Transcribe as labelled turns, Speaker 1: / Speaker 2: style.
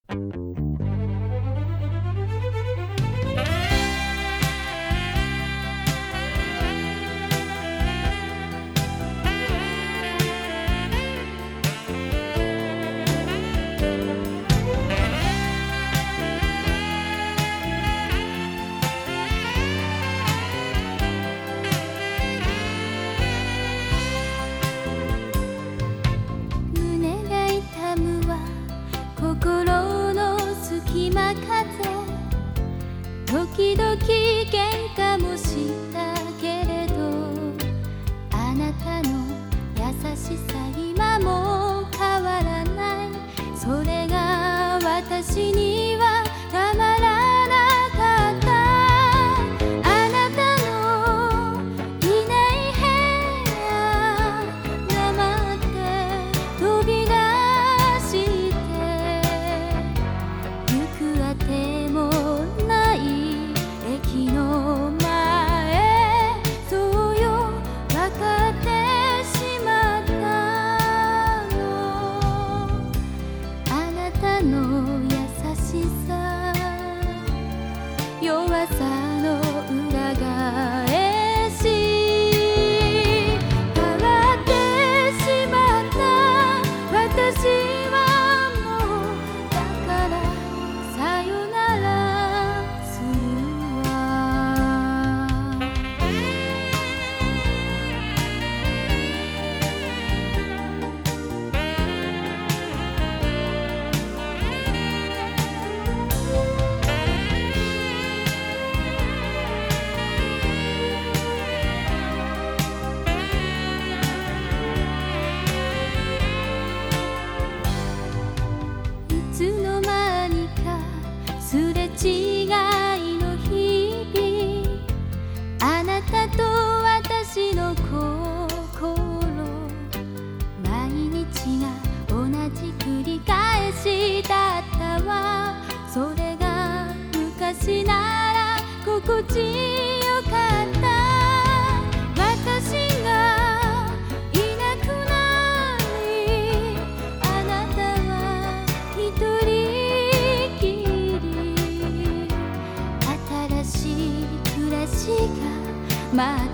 Speaker 1: 心の隙間風、時々喧嘩もしたけれど、あなたの優しさ今も変わらない。それが私にはたまらなかった。あなたのいない部屋、黙って飛び出てもない駅の前、そうよ分かってしまったの。あなたの優しさ、弱さの裏返し、変わってしまった私はもう、だからさよならするわ。いつの間にかすれ違いの日々、あなたと私の心、毎日が同じ繰り返しだったわ。それが昔なら心地よかった。私がいなくなり、あなたは一人きり、新しい暮らしが